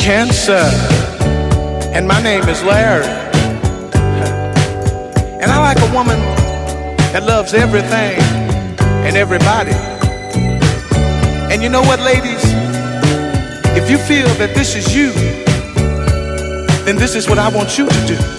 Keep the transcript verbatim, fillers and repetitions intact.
Cancer, and my name is Larry. And I like a woman that loves everything and everybody. And you know what, ladies? If you feel that this is you, then this is what I want you to do.